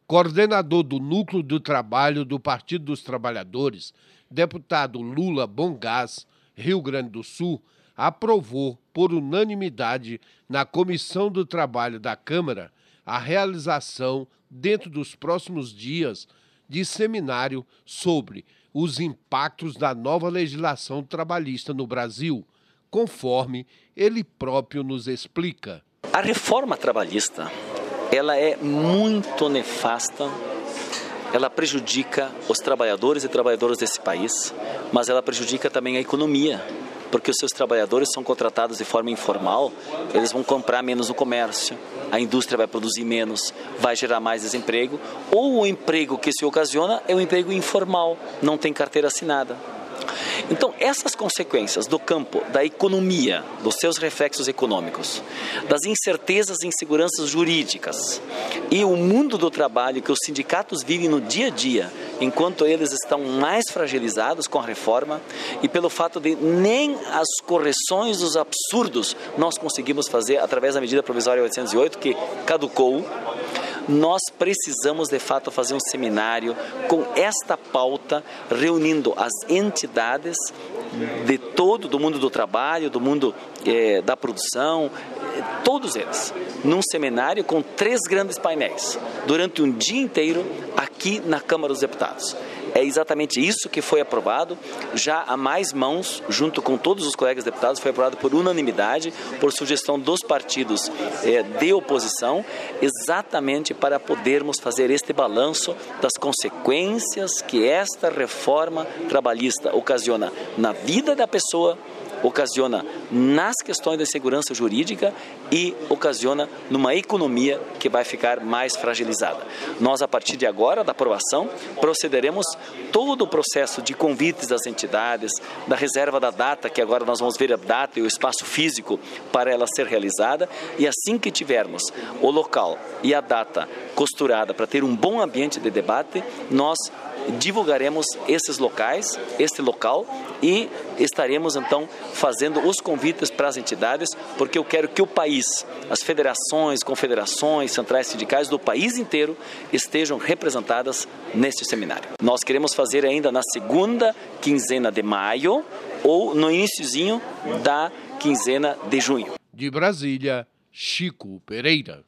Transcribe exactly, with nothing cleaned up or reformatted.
Coordenador do Núcleo do Trabalho do Partido dos Trabalhadores, deputado Lula Bongás, Rio Grande do Sul, aprovou por unanimidade na Comissão do Trabalho da Câmara a realização, dentro dos próximos dias, de seminário sobre os impactos da nova legislação trabalhista no Brasil, conforme ele próprio nos explica. A reforma trabalhista, ela é muito nefasta, ela prejudica os trabalhadores e trabalhadoras desse país, mas ela prejudica também a economia, porque os seus trabalhadores são contratados de forma informal, eles vão comprar menos no comércio, a indústria vai produzir menos, vai gerar mais desemprego, ou o emprego que se ocasiona é um emprego informal, não tem carteira assinada. Então, essas consequências do campo da economia, dos seus reflexos econômicos, das incertezas e inseguranças jurídicas e o mundo do trabalho que os sindicatos vivem no dia a dia, enquanto eles estão mais fragilizados com a reforma e pelo fato de nem as correções dos absurdos nós conseguimos fazer através da medida provisória oitocentos e oito, que caducou, nós precisamos, de fato, fazer um seminário com esta pauta, reunindo as entidades de todo, do mundo do trabalho, do mundo eh, da produção, todos eles, num seminário com três grandes painéis, durante um dia inteiro, aqui na Câmara dos Deputados. É exatamente isso que foi aprovado, já há mais mãos, junto com todos os colegas deputados, foi aprovado por unanimidade, por sugestão dos partidos eh, de oposição, exatamente para podermos fazer este balanço das consequências que esta reforma trabalhista ocasiona na vida da pessoa, ocasiona nas questões da segurança jurídica e ocasiona numa economia que vai ficar mais fragilizada. Nós, a partir de agora, da aprovação, procederemos todo o processo de convites das entidades, da reserva da data, que agora nós vamos ver a data e o espaço físico para ela ser realizada, e assim que tivermos o local e a data costurada para ter um bom ambiente de debate, nós divulgaremos esses locais, este local, e estaremos então fazendo os convites para as entidades, porque eu quero que o país, as federações, confederações, centrais sindicais do país inteiro estejam representadas neste seminário. Nós queremos fazer ainda na segunda quinzena de maio ou no iniciozinho da quinzena de junho. De Brasília, Chico Pereira.